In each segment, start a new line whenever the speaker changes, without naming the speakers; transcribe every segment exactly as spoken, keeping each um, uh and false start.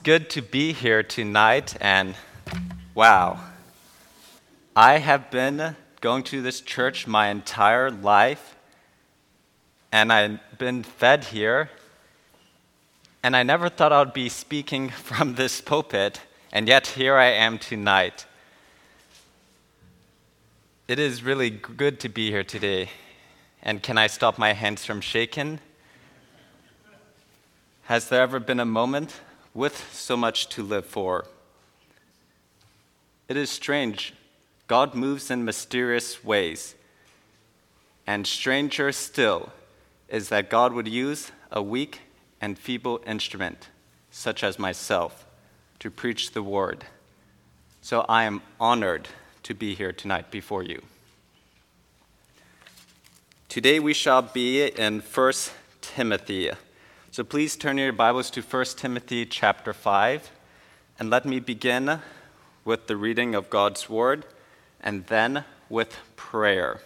good to be here tonight, and wow, I have been going to this church my entire life, and I've been fed here, and I never thought I'd be speaking from this pulpit, and yet here I am tonight. It is really good to be here today, and can I stop my hands from shaking? Has there ever been a moment with so much to live for? It is strange. God moves in mysterious ways. And stranger still is that God would use a weak and feeble instrument, such as myself, to preach the word. So I am honored to be here tonight before you. Today we shall be in First Timothy. So please turn your Bibles to First Timothy chapter five, and let me begin with the reading of God's word, and then with prayer.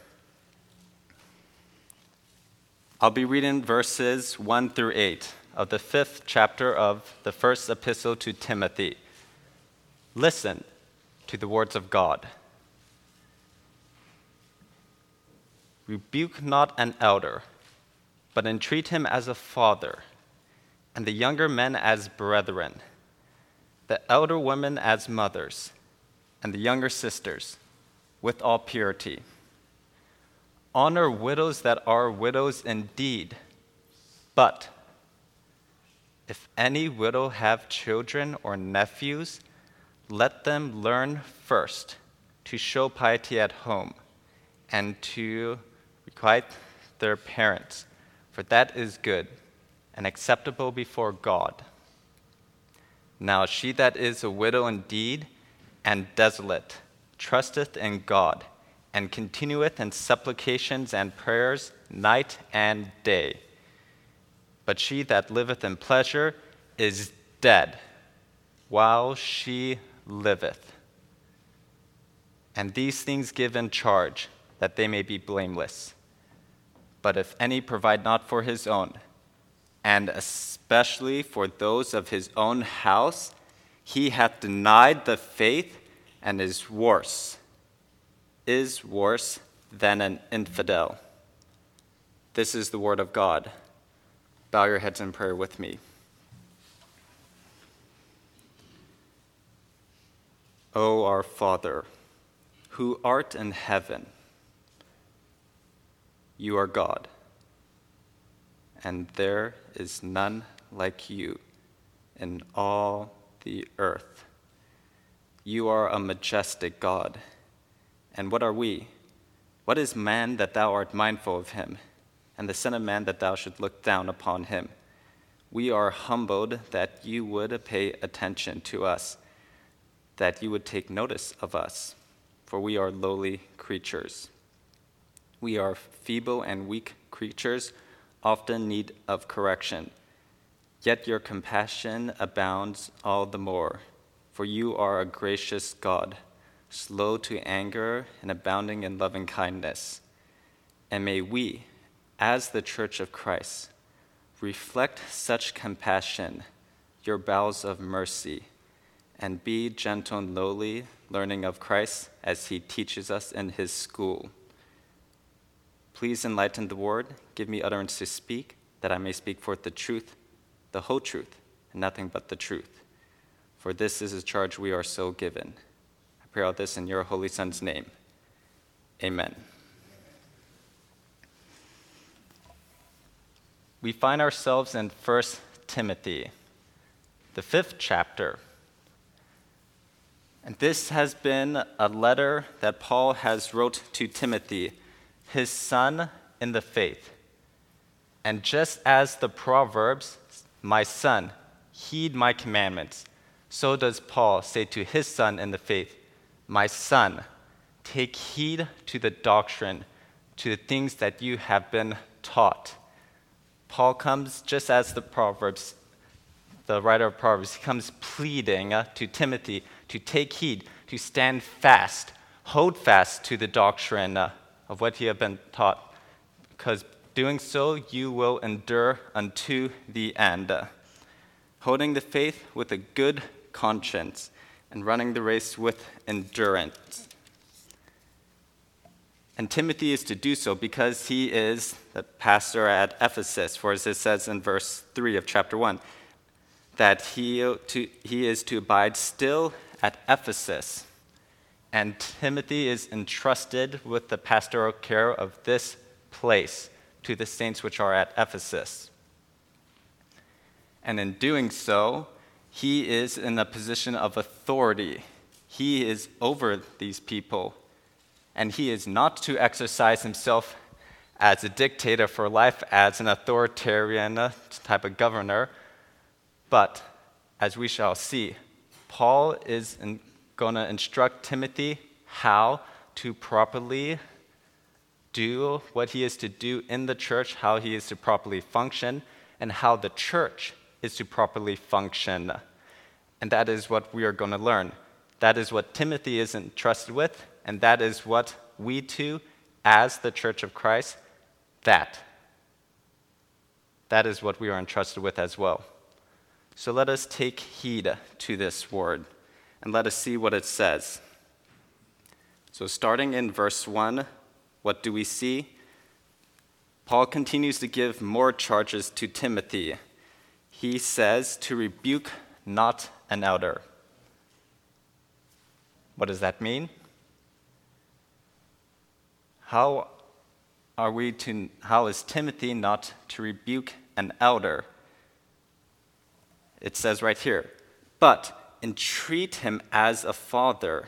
I'll be reading verses one through eight of the fifth chapter of the first epistle to Timothy. Listen to the words of God. Rebuke not an elder, but entreat him as a father, and the younger men as brethren, the elder women as mothers, and the younger sisters, with all purity. Honor widows that are widows indeed, but if any widow have children or nephews, let them learn first to show piety at home and to requite their parents, for that is good and acceptable before God. Now she that is a widow indeed and desolate trusteth in God, and continueth in supplications and prayers night and day. But she that liveth in pleasure is dead while she liveth. And these things give in charge, that they may be blameless. But if any provide not for his own, and especially for those of his own house, he hath denied the faith and is worse, is worse than an infidel. This is the word of God. Bow your heads in prayer with me. O our Father, who art in heaven, you are God, and there is none like you in all the earth. You are a majestic God. And what are we? What is man that thou art mindful of him, and the Son of Man that thou should look down upon him? We are humbled that you would pay attention to us, that you would take notice of us, for we are lowly creatures. We are feeble and weak creatures, often need of correction. Yet your compassion abounds all the more, for you are a gracious God, slow to anger and abounding in loving kindness. And may we, as the Church of Christ, reflect such compassion, your bowels of mercy, and be gentle and lowly, learning of Christ as he teaches us in his school. Please enlighten the word, give me utterance to speak, that I may speak forth the truth, the whole truth, and nothing but the truth. For this is a charge we are so given. I pray all this in your Holy Son's name. Amen. We find ourselves in First Timothy, the fifth chapter. And this has been a letter that Paul has wrote to Timothy, his son in the faith. And just as the Proverbs, my son, heed my commandments, so does Paul say to his son in the faith, my son, take heed to the doctrine, to the things that you have been taught. Paul comes just as the Proverbs, the writer of Proverbs, he comes pleading to Timothy to take heed, to stand fast, hold fast to the doctrine of what you have been taught, because doing so you will endure unto the end. holding the faith with a good conscience, and running the race with endurance. And Timothy is to do so because he is the pastor at Ephesus, for as it says in verse three of chapter one, that he, to, he is to abide still at Ephesus. And Timothy is entrusted with the pastoral care of this place to the saints which are at Ephesus. And in doing so, he is in a position of authority. He is over these people. And he is not to exercise himself as a dictator for life, as an authoritarian type of governor. But, as we shall see, Paul is going to instruct Timothy how to properly do what he is to do in the church, how he is to properly function, and how the church is to properly function. And that is what we are going to learn. That is what Timothy is entrusted with, and that is what we too, as the Church of Christ, that. That is what we are entrusted with as well. So let us take heed to this word, and let us see what it says. So starting in verse one, what do we see? Paul continues to give more charges to Timothy. He says to rebuke not an elder. What does that mean? How are we to, how is Timothy not to rebuke an elder? It says right here, but entreat him as a father.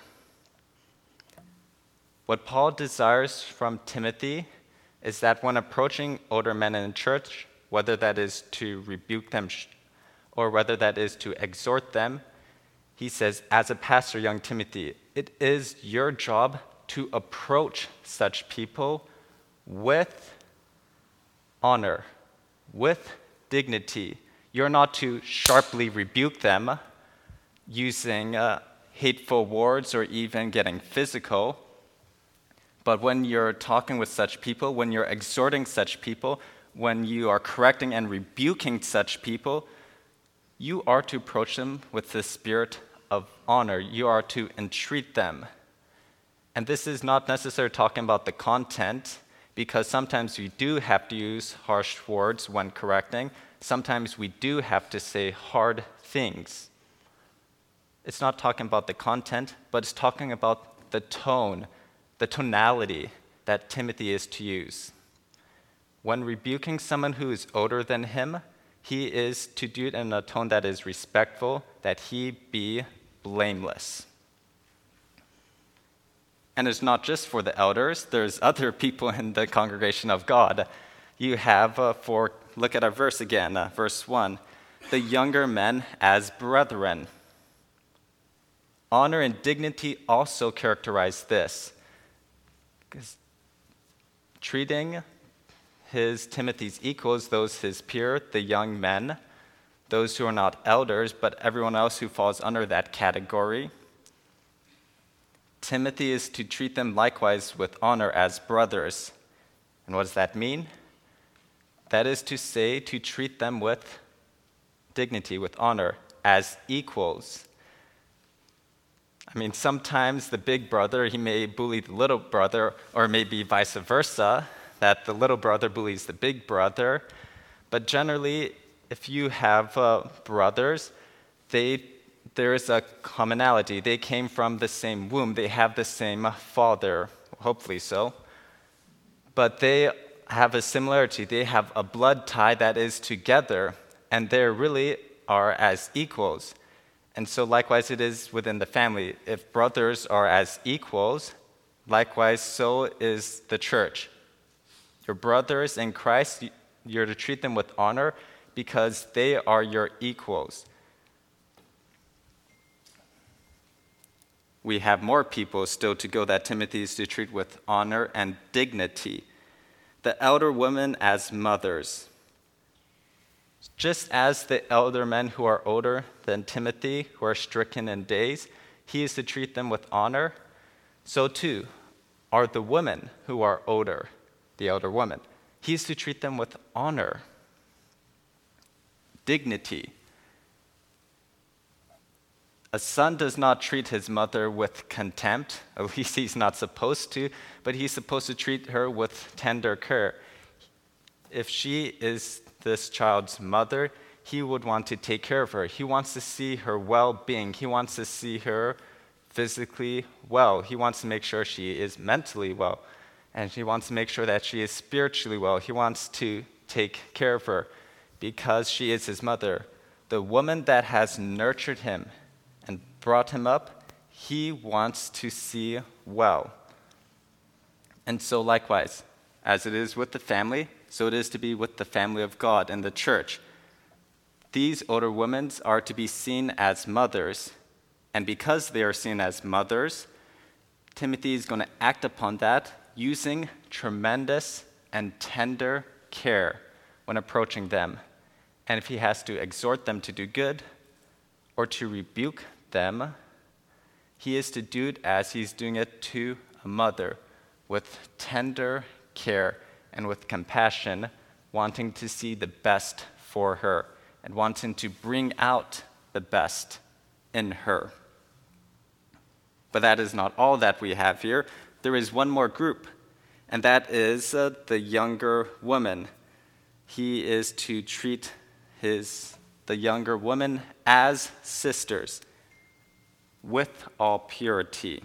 What Paul desires from Timothy is that when approaching older men in the church, whether that is to rebuke them or whether that is to exhort them, he says, as a pastor, young Timothy, it is your job to approach such people with honor, with dignity. You're not to sharply rebuke them using uh, hateful words or even getting physical. But when you're talking with such people, when you're exhorting such people, when you are correcting and rebuking such people, you are to approach them with the spirit of honor. You are to entreat them. And this is not necessarily talking about the content, because sometimes we do have to use harsh words when correcting. Sometimes we do have to say hard things. It's not talking about the content, but it's talking about the tone, the tonality that Timothy is to use. When rebuking someone who is older than him, he is to do it in a tone that is respectful, that he be blameless. And it's not just for the elders, there's other people in the congregation of God. You have, uh, for, look at our verse again, uh, verse one, the younger men as brethren. Honor and dignity also characterize this. Because treating his Timothy's equals, those his peer, the young men, those who are not elders, but everyone else who falls under that category. Timothy is to treat them likewise with honor as brothers. And what does that mean? That is to say, to treat them with dignity, with honor, as equals. I mean, sometimes the big brother, he may bully the little brother, or maybe vice versa, that the little brother bullies the big brother. But generally, if you have uh, brothers, they there is a commonality. They came from the same womb. They have the same father, hopefully so. But they have a similarity. They have a blood tie that is together, and they really are as equals. And so likewise it is within the family. If brothers are as equals, likewise so is the church. Your brothers in Christ, you're to treat them with honor because they are your equals. We have more people still to go that Timothy is to treat with honor and dignity. The elder women as mothers. Just as the elder men who are older than Timothy, who are stricken in days, he is to treat them with honor, so too are the women who are older, the elder women. He is to treat them with honor, dignity. A son does not treat his mother with contempt, at least he's not supposed to, but he's supposed to treat her with tender care. If she is this child's mother, he would want to take care of her. He wants to see her well-being. He wants to see her physically well. He wants to make sure she is mentally well. And he wants to make sure that she is spiritually well. He wants to take care of her because she is his mother. The woman that has nurtured him and brought him up, he wants to see well. And so likewise, as it is with the family, so it is to be with the family of God and the church. These older women are to be seen as mothers, and because they are seen as mothers, Timothy is going to act upon that using tremendous and tender care when approaching them. And if he has to exhort them to do good or to rebuke them, he is to do it as he's doing it to a mother, with tender care and with compassion, wanting to see the best for her and wanting to bring out the best in her. But that is not all that we have here. There is one more group, and that is uh, the younger woman. He is to treat his the younger woman as sisters with all purity.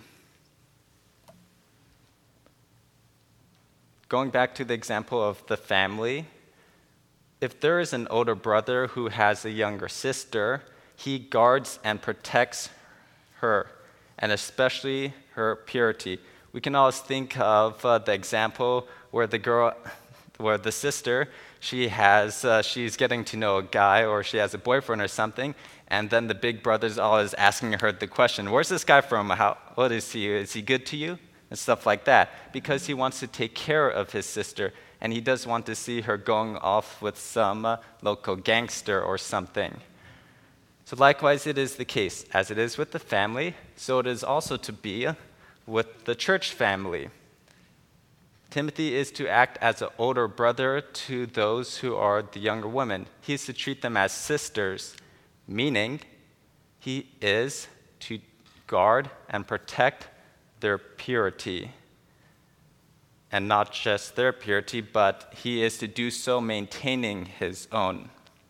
Going back to the example of the family, if there is an older brother who has a younger sister, he guards and protects her, and especially her purity. We can always think of uh, the example where the girl, where the sister, she has, uh, she's getting to know a guy, or she has a boyfriend or something, and then the big brother's always asking her the question, "Where's this guy from? How, what is he? Is he good to you?" And stuff like that, because he wants to take care of his sister, and he does want to see her going off with some uh, local gangster or something. So likewise, it is the case. As it is with the family, so it is also to be with the church family. Timothy is to act as an older brother to those who are the younger women. He is to treat them as sisters, meaning he is to guard and protect their purity. And not just their purity, but he is to do so maintaining his own.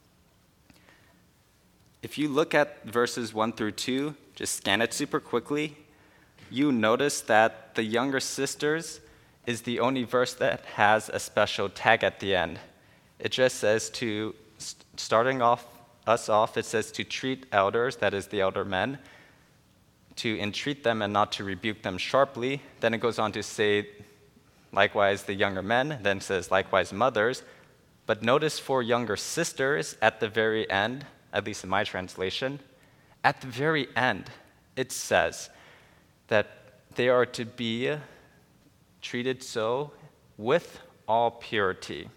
If you look at verses one through two, just scan it super quickly, you notice that the younger sisters is the only verse that has a special tag at the end. It just says to, starting off us off, it says to treat elders, that is the elder men, to entreat them and not to rebuke them sharply. Then it goes on to say, likewise the younger men, then says likewise mothers. But notice for younger sisters at the very end, at least in my translation, at the very end, it says that they are to be treated so with all purity.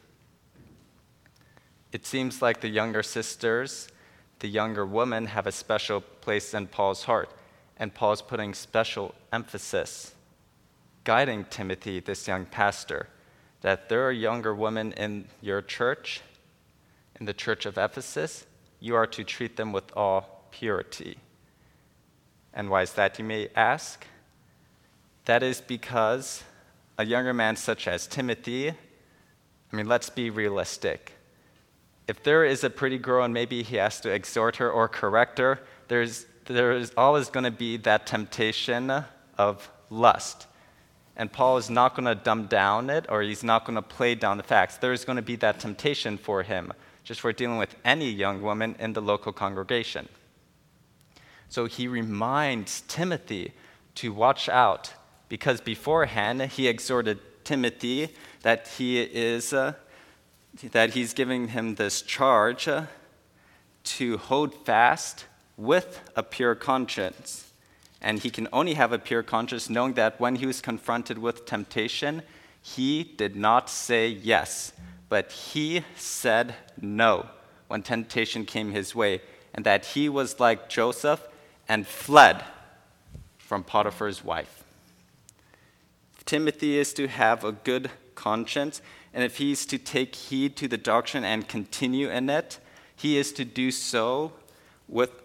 It seems like the younger sisters, the younger women, have a special place in Paul's heart, and Paul's putting special emphasis, guiding Timothy, this young pastor, that there are younger women in your church, in the church of Ephesus. You are to treat them with all purity. And why is that, you may ask? That is because a younger man such as Timothy, I mean, let's be realistic. If there is a pretty girl and maybe he has to exhort her or correct her, there's there is always going to be that temptation of lust. And Paul is not going to dumb down it, or he's not going to play down the facts. There is going to be that temptation for him, just for dealing with any young woman in the local congregation. So he reminds Timothy to watch out, because beforehand he exhorted Timothy that he is uh, that he's giving him this charge uh, to hold fast with a pure conscience. And he can only have a pure conscience knowing that when he was confronted with temptation, he did not say yes, but he said no when temptation came his way, and that he was like Joseph and fled from Potiphar's wife. Timothy is to have a good conscience, and if he's to take heed to the doctrine and continue in it, he is to do so with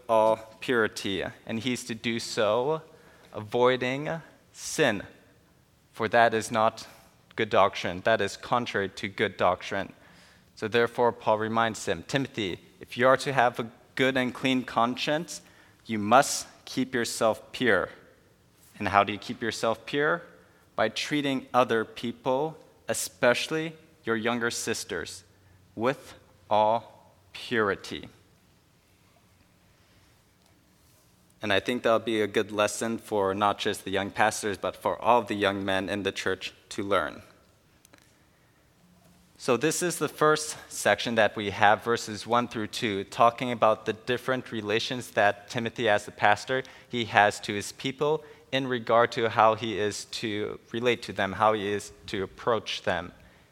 all purity, and he's to do so avoiding sin, for that is not good doctrine. That is contrary to good doctrine. So therefore, Paul reminds him, Timothy, if you are to have a good and clean conscience, you must keep yourself pure. And how do you keep yourself pure? By treating other people, especially your younger sisters, with all purity. And I think that'll be a good lesson for not just the young pastors, but for all the young men in the church to learn. So this is the first section that we have, verses one through two, talking about the different relations that Timothy, as the pastor, he has to his people in regard to how he is to relate to them, how he is to approach them.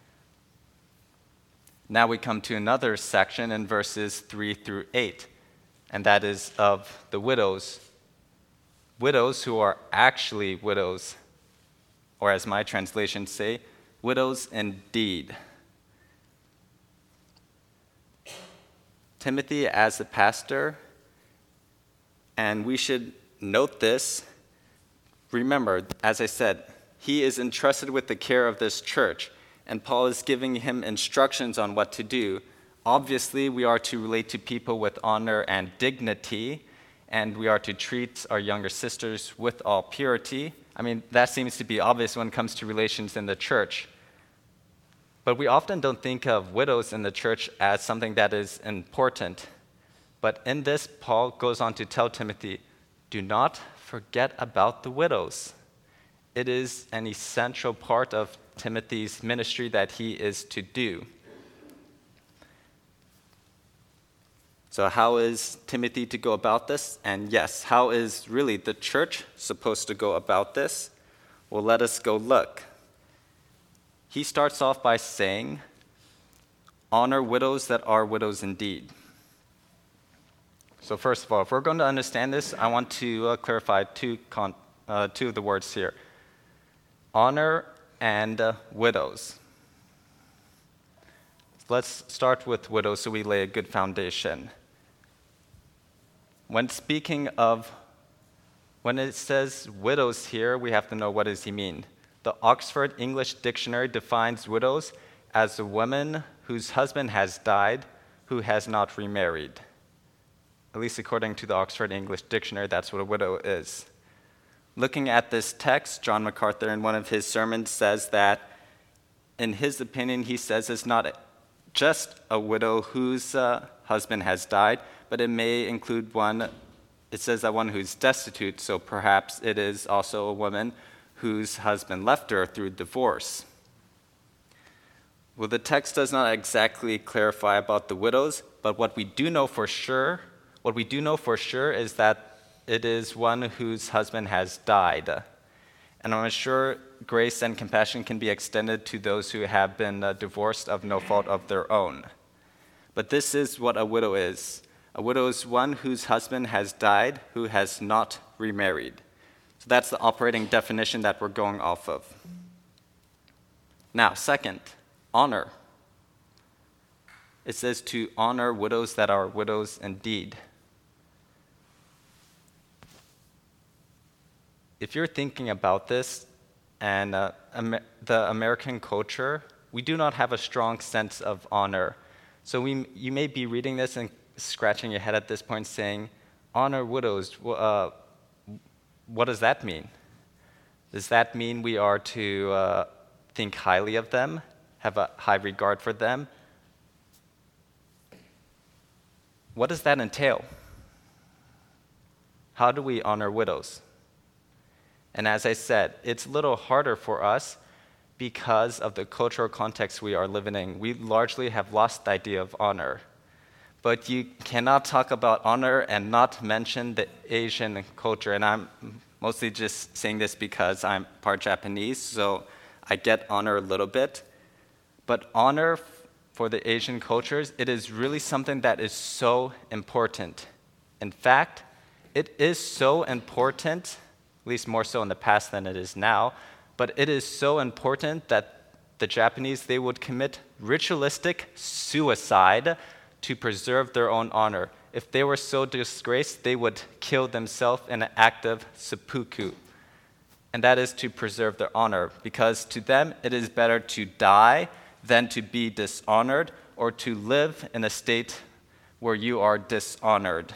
Now we come to another section in verses three through eight, and that is of the widows. Widows who are actually widows, or as my translations say, widows indeed. Timothy, as a pastor, and we should note this. Remember, as I said, he is entrusted with the care of this church, and Paul is giving him instructions on what to do. Obviously, we are to relate to people with honor and dignity, and we are to treat our younger sisters with all purity. I mean, that seems to be obvious when it comes to relations in the church. But we often don't think of widows in the church as something that is important. But in this, Paul goes on to tell Timothy, do not forget about the widows. It is an essential part of Timothy's ministry that he is to do. So how is Timothy to go about this? And yes, how is really the church supposed to go about this? Well, let us go look. He starts off by saying, honor widows that are widows indeed. So first of all, if we're going to understand this, I want to uh, clarify two, con- uh, two of the words here. Honor and uh, widows. Let's start with widows so we lay a good foundation. When speaking of, when it says widows here, we have to know what does he mean. The Oxford English Dictionary defines widows as a woman whose husband has died who has not remarried. At least according to the Oxford English Dictionary, that's what a widow is. Looking at this text, John MacArthur in one of his sermons says that, in his opinion, he says it's not just a widow whose uh, husband has died, but it may include one, it says that one who's destitute, so perhaps it is also a woman whose husband left her through divorce. Well, the text does not exactly clarify about the widows, but what we do know for sure, what we do know for sure is that it is one whose husband has died. And I'm sure grace and compassion can be extended to those who have been uh, divorced of no fault of their own. But this is what a widow is. A widow is one whose husband has died, who has not remarried. So that's the operating definition that we're going off of. Now, second, honor. It says to honor widows that are widows indeed. If you're thinking about this, and uh, Amer- the American culture, we do not have a strong sense of honor. So we, you may be reading this and scratching your head at this point saying, honor widows, uh, what does that mean? Does that mean we are to uh, think highly of them, have a high regard for them? What does that entail? How do we honor widows? And as I said, it's a little harder for us because of the cultural context we are living in. We largely have lost the idea of honor. But you cannot talk about honor and not mention the Asian culture. And I'm mostly just saying this because I'm part Japanese, so I get honor a little bit. But honor for the Asian cultures, it is really something that is so important. In fact, it is so important, at least more so in the past than it is now, but it is so important that the Japanese, they would commit ritualistic suicide to preserve their own honor. if they were so disgraced, they would kill themselves in an act of seppuku. And that is to preserve their honor, because to them it is better to die than to be dishonored or to live in a state where you are dishonored.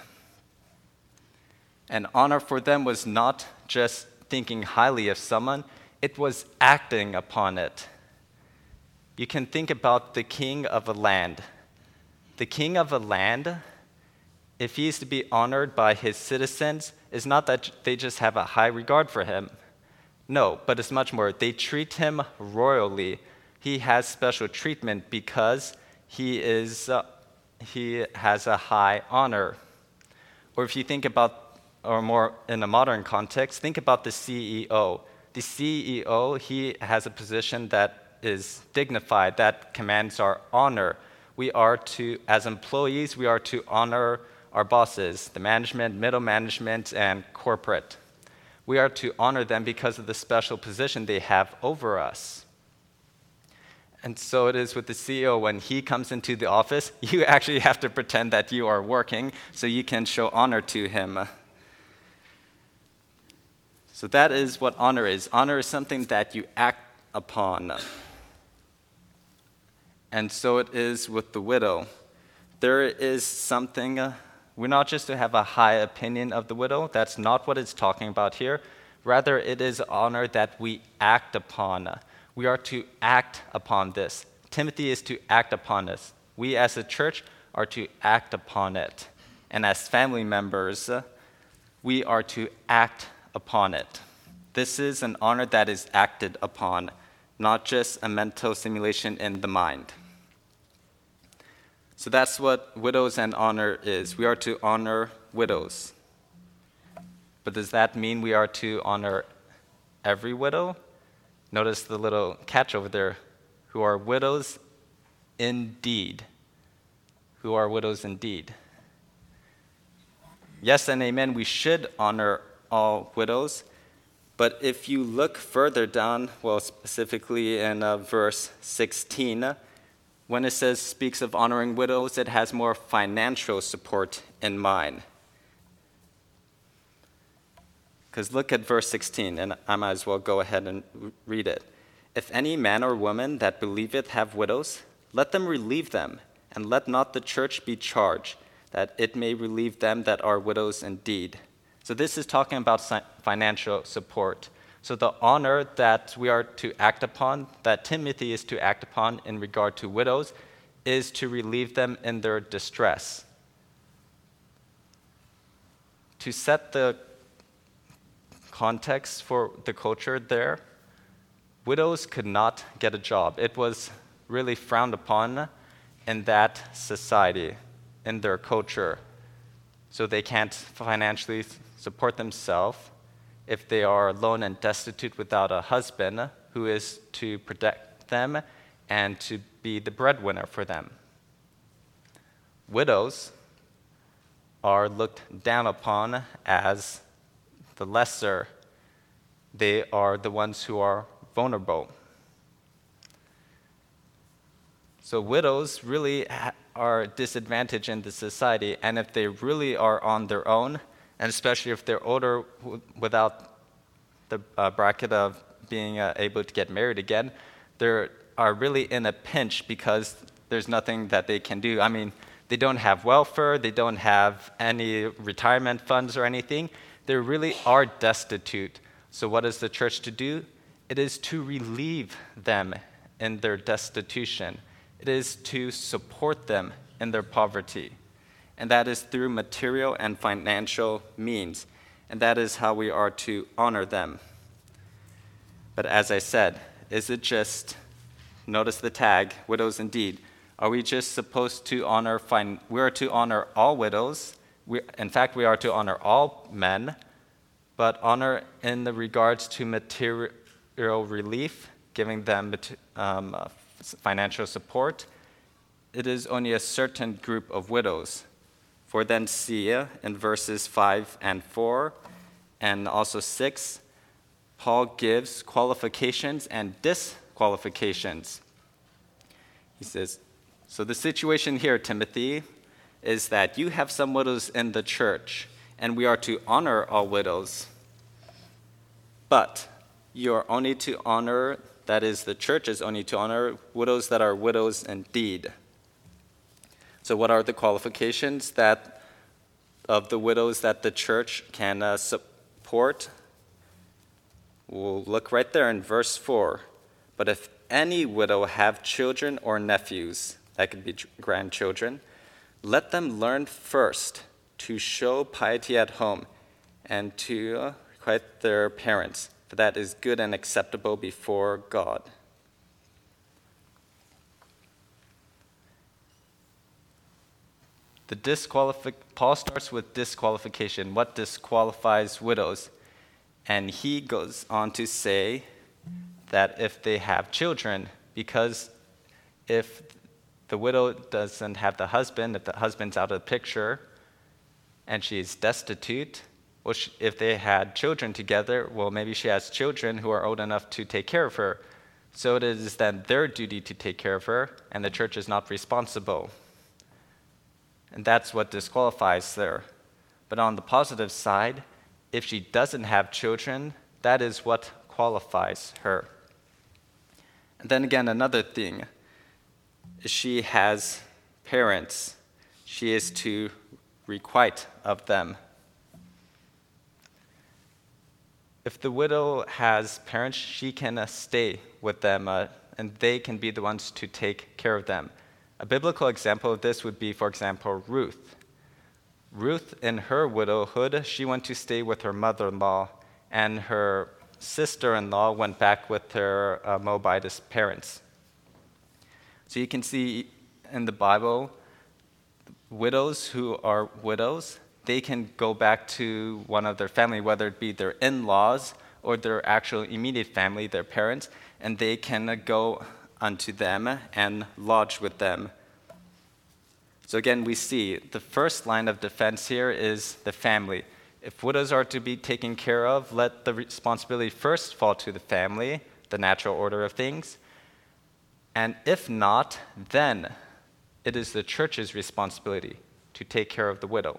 And honor for them was not just thinking highly of someone, it was acting upon it. You can think about the king of a land. The king of a land, if he is to be honored by his citizens, is not that they just have a high regard for him. No, but it's much more. They treat him royally. He has special treatment because he is uh, he has a high honor. Or if you think about, or more in a modern context, think about the C E O. The C E O, he has a position that is dignified, that commands our honor. We are to, as employees, we are to honor our bosses, the management, middle management, and corporate. We are to honor them because of the special position they have over us. And so it is with the C E O. When he comes into the office, you actually have to pretend that you are working so you can show honor to him. So that is what honor is. Honor is something that you act upon. And so it is with the widow. There is something, uh, we're not just to have a high opinion of the widow. That's not what it's talking about here. Rather, it is honor that we act upon. We are to act upon this. Timothy is to act upon this. We as a church are to act upon it. And as family members, uh, we are to act upon it. This is an honor that is acted upon, not just a mental simulation in the mind. So that's what widows and honor is. We are to honor widows. But does that mean we are to honor every widow? Notice the little catch over there, who are widows indeed. Who are widows indeed. Yes and amen, we should honor all widows. But if you look further down, well, specifically in uh, verse sixteen, when it says speaks of honoring widows, it has more financial support in mind. Because look at verse sixteen, and I might as well go ahead and read it. If any man or woman that believeth have widows, let them relieve them, and let not the church be charged, that it may relieve them that are widows indeed. So this is talking about financial support. So the honor that we are to act upon, that Timothy is to act upon in regard to widows, is to relieve them in their distress. To set the context for the culture there, widows could not get a job. It was really frowned upon in that society, in their culture. So they can't financially support themselves if they are alone and destitute without a husband who is to protect them and to be the breadwinner for them. Widows are looked down upon as the lesser. They are the ones who are vulnerable. So widows really are disadvantaged in the society, and if they really are on their own, and especially if they're older w- without the uh, bracket of being uh, able to get married again, they are really in a pinch because there's nothing that they can do. I mean, they don't have welfare, they don't have any retirement funds or anything. They really are destitute. So what is the church to do? It is to relieve them in their destitution. It is to support them in their poverty. And that is through material and financial means. And that is how we are to honor them. But as I said, is it just, notice the tag, widows indeed. Are we just supposed to honor, fin- we are to honor all widows. We, in fact, we are to honor all men, but honor in the regards to material relief, giving them um, uh, financial support. It is only a certain group of widows. For then see in verses five and four, and also six, Paul gives qualifications and disqualifications. He says, so the situation here, Timothy, is that you have some widows in the church, and we are to honor all widows. But you are only to honor, that is, the church is only to honor widows that are widows indeed. So what are the qualifications that of the widows that the church can uh, support? We'll look right there in verse four. But if any widow have children or nephews, that could be grandchildren, let them learn first to show piety at home and to requite their parents, for that is good and acceptable before God. The disqualifi- Paul starts with disqualification. What disqualifies widows? And he goes on to say that if they have children, because if the widow doesn't have the husband, if the husband's out of the picture, and she's destitute, well, she, if they had children together, well, maybe she has children who are old enough to take care of her. So it is then their duty to take care of her, and the church is not responsible. And that's what disqualifies there. But on the positive side, if she doesn't have children, that is what qualifies her. And then again, another thing, she has parents. She is to requite of them. If the widow has parents, she can uh, stay with them, uh, and they can be the ones to take care of them. A biblical example of this would be, for example, Ruth. Ruth, in her widowhood, she went to stay with her mother-in-law, and her sister-in-law went back with her uh, Moabitess parents. So you can see in the Bible, widows who are widows, they can go back to one of their family, whether it be their in-laws or their actual immediate family, their parents, and they can go unto them and lodge with them. So again, we see the first line of defense here is the family. If widows are to be taken care of, let the responsibility first fall to the family, the natural order of things. And if not, then it is the church's responsibility to take care of the widow.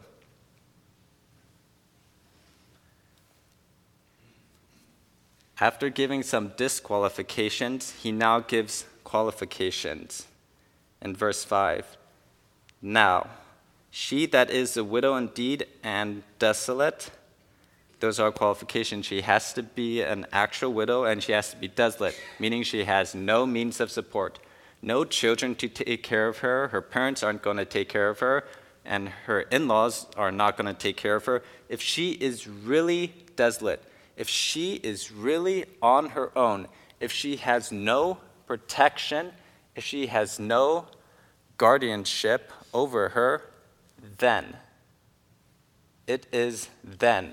After giving some disqualifications, he now gives qualifications. In verse five, now, she that is a widow indeed and desolate, those are qualifications. She has to be an actual widow and she has to be desolate, meaning she has no means of support, no children to take care of her, her parents aren't going to take care of her, and her in-laws are not going to take care of her. If she is really desolate, if she is really on her own, if she has no protection, if she has no guardianship over her, then, it is then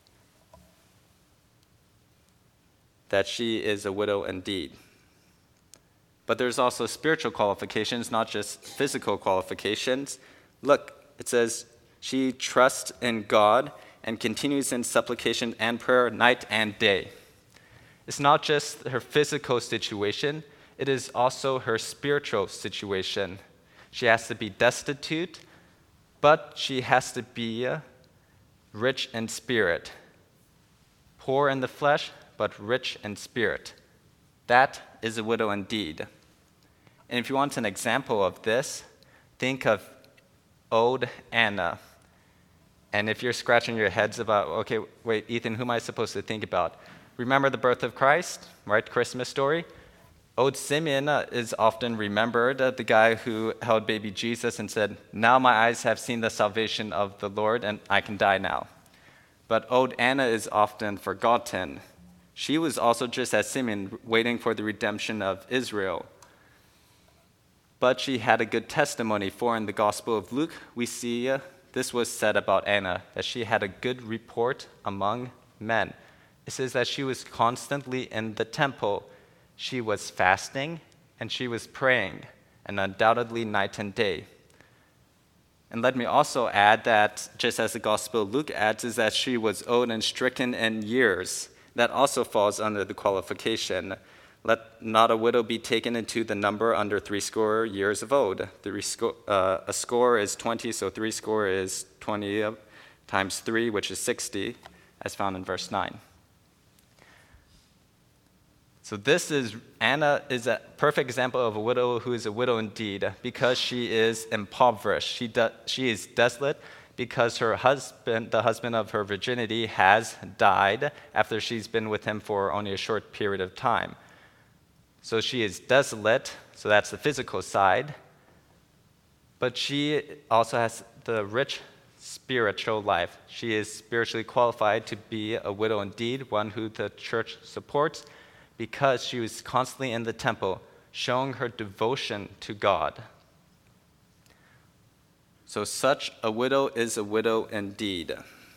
that she is a widow indeed. But there's also spiritual qualifications, not just physical qualifications. Look, it says, she trusts in God and continues in supplication and prayer night and day. It's not just her physical situation, it is also her spiritual situation. She has to be destitute, but she has to be rich in spirit. Poor in the flesh, but rich in spirit. That is a widow indeed. And if you want an example of this, think of old Anna. And if you're scratching your heads about, okay, wait, Ethan, who am I supposed to think about? Remember the birth of Christ, right? Christmas story. Old Simeon uh, is often remembered, uh, the guy who held baby Jesus and said, now my eyes have seen the salvation of the Lord and I can die now. But old Anna is often forgotten. She was also just as Simeon, waiting for the redemption of Israel. But she had a good testimony, for in the Gospel of Luke, we see uh, this was said about Anna, that she had a good report among men. It says that she was constantly in the temple. She was fasting and she was praying, and undoubtedly night and day. And let me also add that, just as the Gospel of Luke adds, is that she was old and stricken in years. That also falls under the qualification. Let not a widow be taken into the number under threescore years of old. Three sco- uh, a score is twenty, so threescore is twenty times three, which is sixty, as found in verse nine. So this is, Anna is a perfect example of a widow who is a widow indeed, because she is impoverished. She, de- she is desolate because her husband, the husband of her virginity, has died after she's been with him for only a short period of time. So she is desolate, so that's the physical side, but she also has the rich spiritual life. She is spiritually qualified to be a widow indeed, one who the church supports, because she was constantly in the temple, showing her devotion to God. So such a widow is a widow indeed.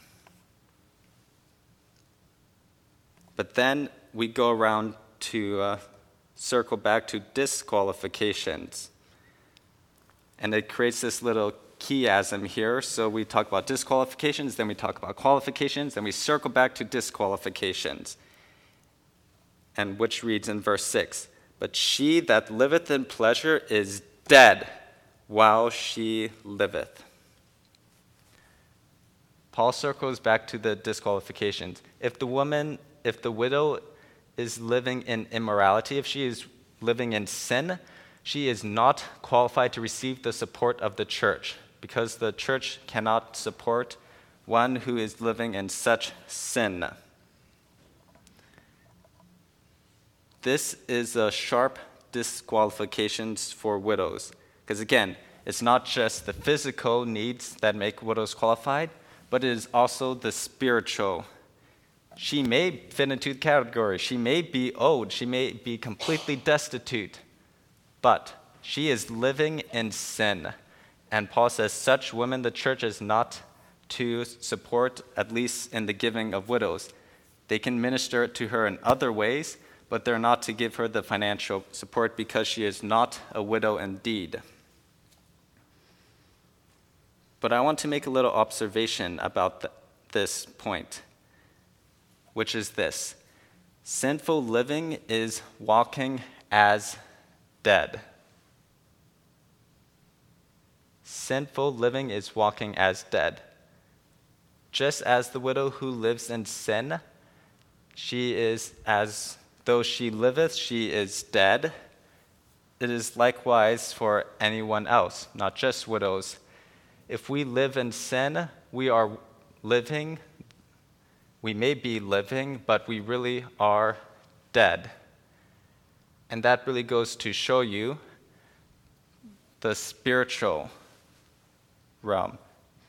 But then we go around to uh, circle back to disqualifications. And it creates this little chiasm here. So we talk about disqualifications, then we talk about qualifications, then we circle back to disqualifications. And which reads in verse six, "But she that liveth in pleasure is dead while she liveth." Paul circles back to the disqualifications. If the woman, if the widow is living in immorality, if she is living in sin, she is not qualified to receive the support of the church, because the church cannot support one who is living in such sin. This is a sharp disqualification for widows, because again, it's not just the physical needs that make widows qualified, but it is also the spiritual. She may fit into the category. She may be old. She may be completely destitute, but she is living in sin. And Paul says such women the church is not to support, at least in the giving of widows. They can minister to her in other ways, but they're not to give her the financial support because she is not a widow indeed. But I want to make a little observation about th- this point, which is this: sinful living is walking as dead. Sinful living is walking as dead. Just as the widow who lives in sin, she is as though she liveth, she is dead. It is likewise for anyone else, not just widows. If we live in sin, we are living, we may be living, but we really are dead. And that really goes to show you the spiritual realm.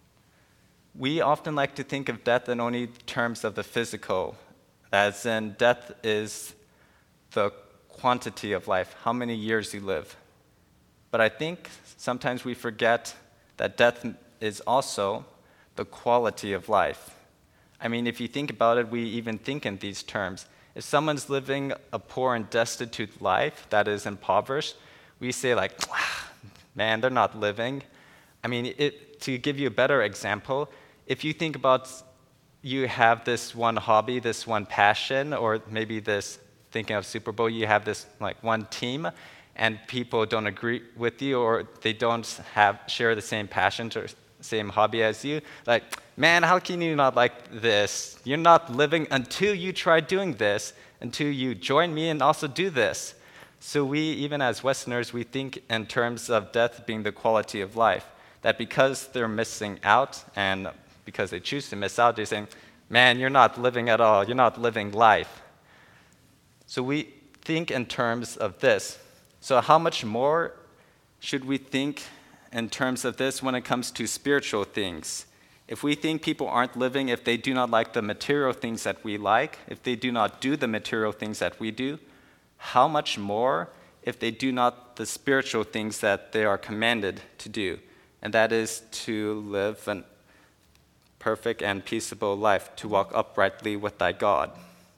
We often like to think of death in only terms of the physical, as in death is the quantity of life, how many years you live. But I think sometimes we forget that death is also the quality of life. I mean, if you think about it, we even think in these terms. If someone's living a poor and destitute life that is impoverished, we say like, ah, man, they're not living. I mean, it, to give you a better example, if you think about you have this one hobby, this one passion, or maybe this, thinking of Super Bowl, you have this like one team, and people don't agree with you, or they don't have share the same passion or same hobby as you. Like, man, how can you not like this? You're not living until you try doing this, until you join me and also do this. So we, even as Westerners, we think in terms of death being the quality of life, that because they're missing out and because they choose to miss out, they're saying, man, you're not living at all. You're not living life. So we think in terms of this. So how much more should we think in terms of this when it comes to spiritual things? If we think people aren't living if they do not like the material things that we like, if they do not do the material things that we do, how much more if they do not the spiritual things that they are commanded to do? And that is to live a perfect and peaceable life, to walk uprightly with thy God.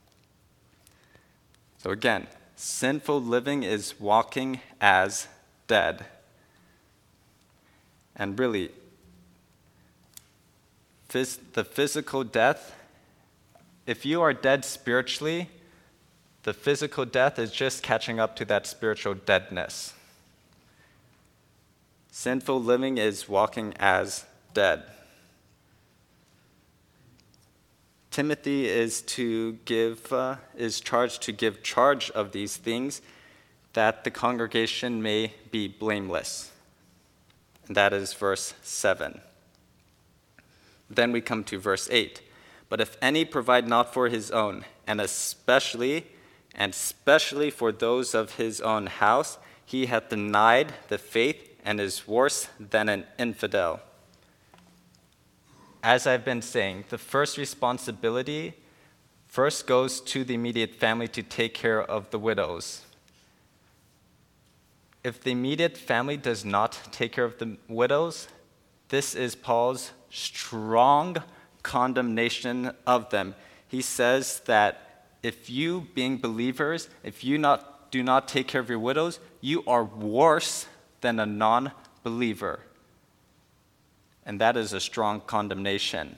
So again, sinful living is walking as dead. And really, phys- the physical death, if you are dead spiritually, The physical death is just catching up to that spiritual deadness. Sinful living is walking as dead. Timothy is to give, uh, is charged to give charge of these things, that the congregation may be blameless. And that is verse seven. Then we come to verse eight. But if any provide not for his own, and especially, and especially for those of his own house, he hath denied the faith and is worse than an infidel. As I've been saying, the first responsibility first goes to the immediate family to take care of the widows. If the immediate family does not take care of the widows, this is Paul's strong condemnation of them. He says that if you, being believers, if you not, do not take care of your widows, you are worse than a non-believer. And that is a strong condemnation.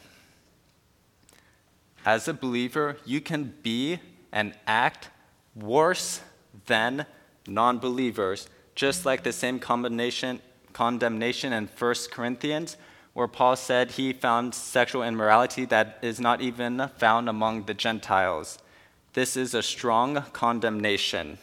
As a believer, you can be and act worse than non-believers, just like the same condemnation, condemnation in First Corinthians, where Paul said he found sexual immorality that is not even found among the Gentiles. This is a strong condemnation.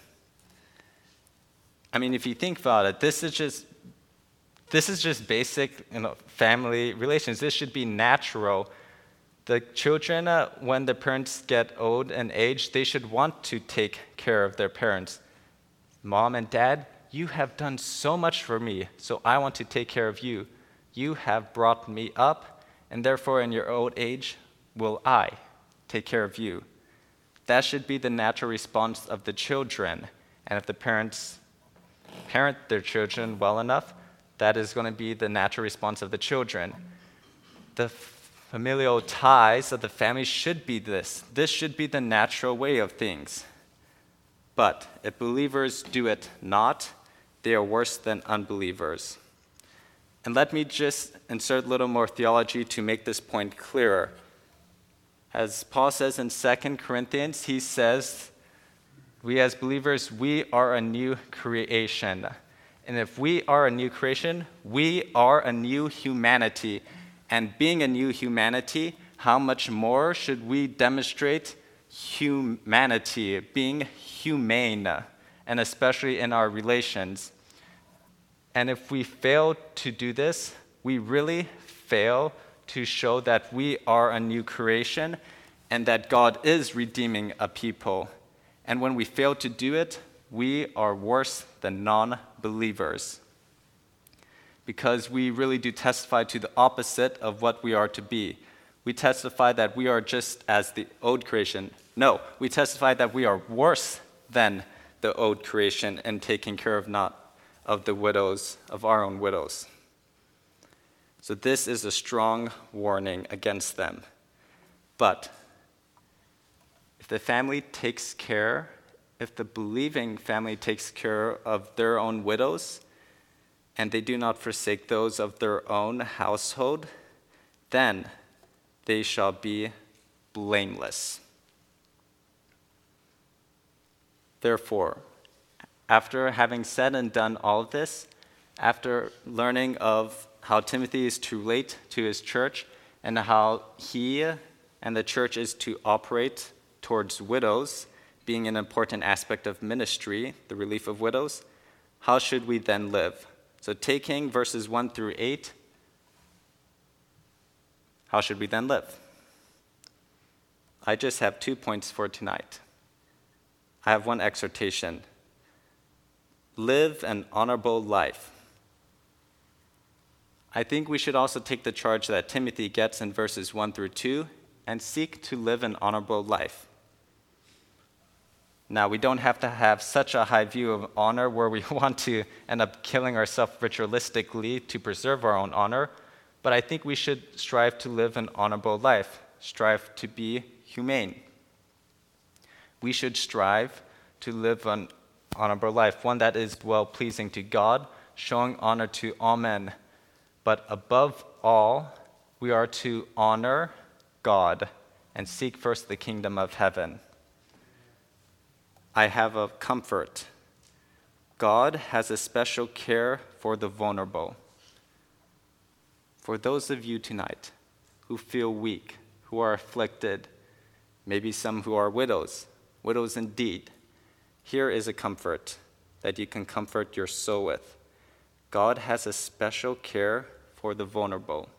I mean, if you think about it, this is just this is just basic, you know, family relations. This should be natural. The children, uh, when the parents get old and age, they should want to take care of their parents. Mom and dad, you have done so much for me, so I want to take care of you. You have brought me up, and therefore in your old age will I take care of you. That should be the natural response of the children. And if the parents parent their children well enough, that is going to be the natural response of the children. The familial ties of the family should be this. This should be the natural way of things. But if believers do it not, they are worse than unbelievers. And let me just insert a little more theology to make this point clearer. As Paul says in Second Corinthians, he says, we as believers, we are a new creation. And if we are a new creation, we are a new humanity. And being a new humanity, how much more should we demonstrate humanity, being humane, and especially in our relations? And if we fail to do this, we really fail to show that we are a new creation and that God is redeeming a people. And when we fail to do it, we are worse than non-believers, because we really do testify to the opposite of what we are to be. We testify that we are just as the old creation. No, we testify that we are worse than the old creation in taking care of not of the widows, of our own widows. So this is a strong warning against them. But if the family takes care, if the believing family takes care of their own widows, and they do not forsake those of their own household, then they shall be blameless. Therefore, after having said and done all of this, after learning of how Timothy is to relate to his church and how he and the church is to operate towards widows, being an important aspect of ministry, the relief of widows, how should we then live? So taking verses one through eight, how should we then live? I just have two points for tonight. I have one exhortation. Live an honorable life. I think we should also take the charge that Timothy gets in verses one through two and seek to live an honorable life. Now, we don't have to have such a high view of honor where we want to end up killing ourselves ritualistically to preserve our own honor, but I think we should strive to live an honorable life, strive to be humane. We should strive to live an honorable life, one that is well-pleasing to God, showing honor to all men. But above all, we are to honor God and seek first the kingdom of heaven. I have a comfort. God has a special care for the vulnerable. For those of you tonight who feel weak, who are afflicted, maybe some who are widows, widows indeed, here is a comfort that you can comfort your soul with. God has a special care for the vulnerable.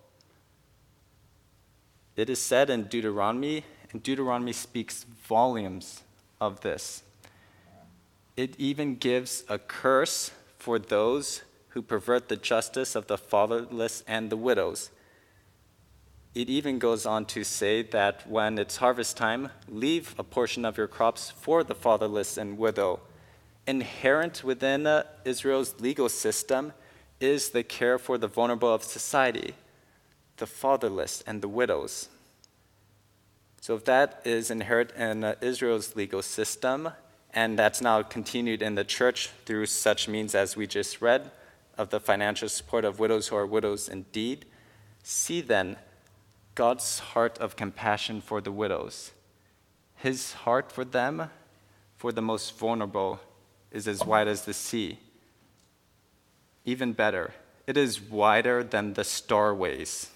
It is said in Deuteronomy, and Deuteronomy speaks volumes of this. It even gives a curse for those who pervert the justice of the fatherless and the widows. It even goes on to say that when it's harvest time, leave a portion of your crops for the fatherless and widow. Inherent within uh, Israel's legal system is the care for the vulnerable of society, the fatherless and the widows. So if that is inherent in uh, Israel's legal system, and that's now continued in the church through such means as we just read, of the financial support of widows who are widows indeed, see then God's heart of compassion for the widows. His heart for them, for the most vulnerable, is as wide as the sea. Even better, it is wider than the starways.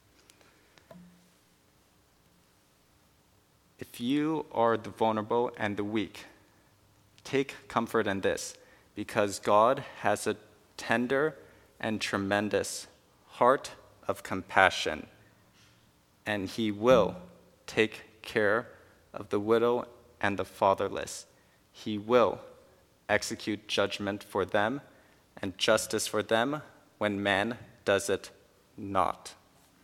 If you are the vulnerable and the weak, take comfort in this, because God has a tender and tremendous heart of compassion, and He will take care of the widow and the fatherless. He will execute judgment for them and justice for them when man does it not.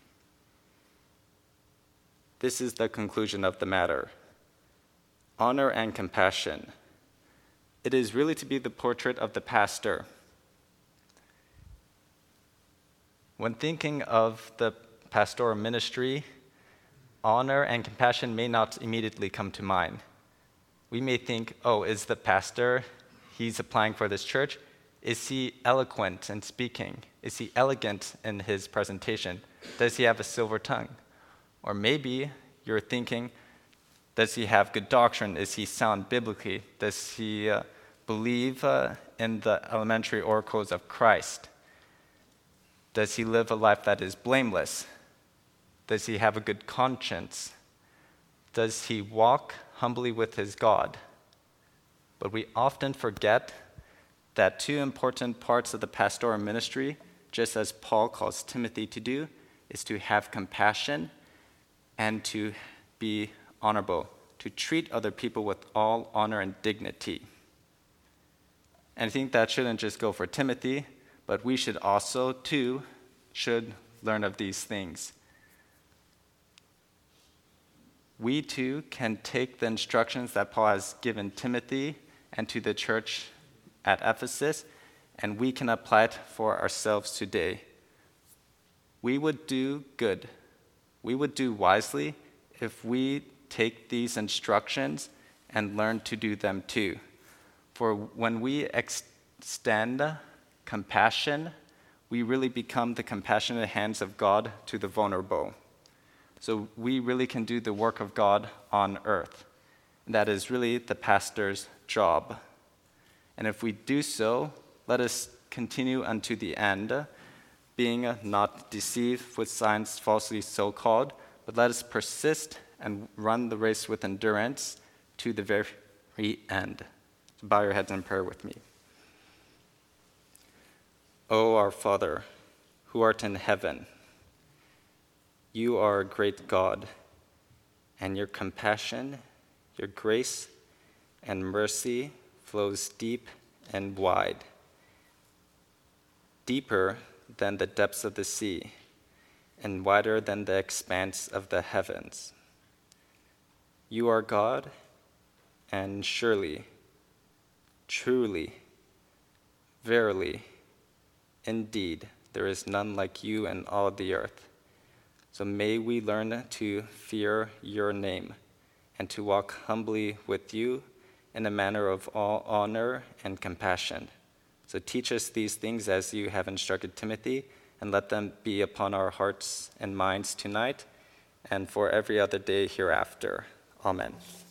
This is the conclusion of the matter. Honor and compassion. It is really to be the portrait of the pastor. When thinking of the pastoral ministry, honor and compassion may not immediately come to mind. We may think, oh, is the pastor, he's applying for this church, is he eloquent in speaking? Is he elegant in his presentation? Does he have a silver tongue? Or maybe you're thinking, does he have good doctrine? Is he sound biblically? Does he uh, believe uh, in the elementary oracles of Christ? Does he live a life that is blameless? Does he have a good conscience? Does he walk humbly with his God? But we often forget that two important parts of the pastoral ministry, just as Paul calls Timothy to do, is to have compassion and to be honorable, to treat other people with all honor and dignity. And I think that shouldn't just go for Timothy, but we should also, too, should learn of these things. We, too, can take the instructions that Paul has given Timothy and to the church at Ephesus, and we can apply it for ourselves today. We would do good. We would do wisely if we take these instructions and learn to do them too. For when we extend compassion, we really become the compassionate hands of God to the vulnerable. So we really can do the work of God on earth. And that is really the pastor's job. And if we do so, let us continue unto the end, being not deceived with signs falsely so called, but let us persist and run the race with endurance to the very end. So bow your heads in prayer with me. O our Father, who art in heaven, you are a great God, and your compassion, your grace, and mercy flows deep and wide, deeper than the depths of the sea, and wider than the expanse of the heavens. You are God, and surely, truly, verily, indeed, there is none like you in all the earth. So may we learn to fear your name and to walk humbly with you in a manner of all honor and compassion. So teach us these things as you have instructed Timothy, and let them be upon our hearts and minds tonight and for every other day hereafter. Amen.